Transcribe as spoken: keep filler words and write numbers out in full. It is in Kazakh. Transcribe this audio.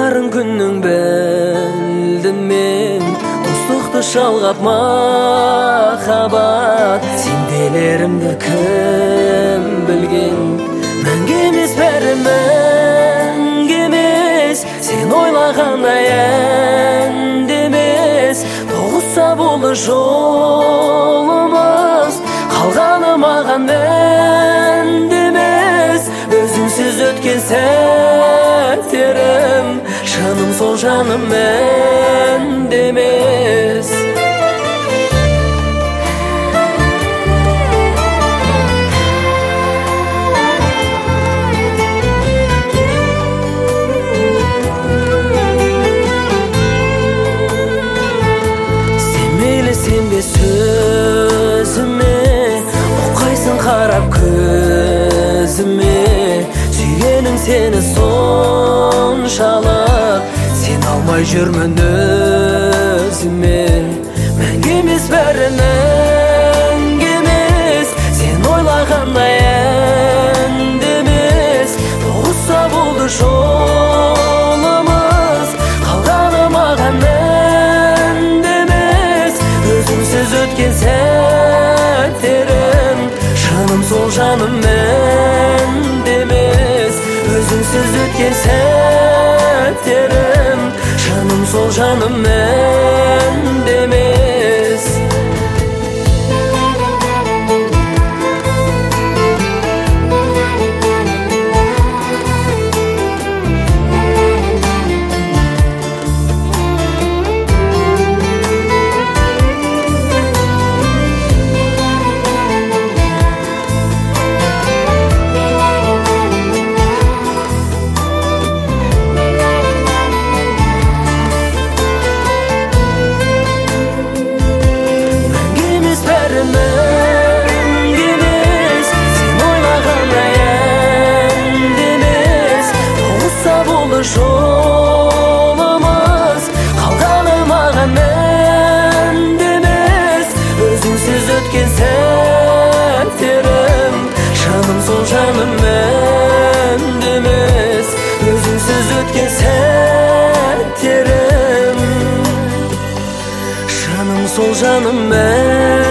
Барын күннің білдім мен, достықты жалғап махаббат. Сенделерімді кім білген, мәңгі емес бәрі мәңгі емес. Сен ойлағандай әнді емес, тоғыса болды жолымыз. Қалғаны маған мәнді емес, өзіңсіз өткен сәттерім. Жаным сол жаным мәнді емес. Сенбе сөзіме, оқайсың қарап көзіме. Сүйгенім сені соншалық, сен алмай жүрмін өзіме. Мәңгі емес бәрі мәңгі емес, сен ойлағандай әнді емес. Тоғыса болды жолымыз, қалғаны маған мәнді емес. Өзіңсіз өткен сәттерім, жаным сол жаным мәнді емес. Өзіңсіз өткен сәттерім, жаным сол жаным мәнді емес. Жолымыз, қалғаны маған мәнді емес. Өзіңсіз өткен сәттерім, жаным сол жаным мәнді емес. Өзіңсіз өткен сәттерім, жаным сол жаным мәнді.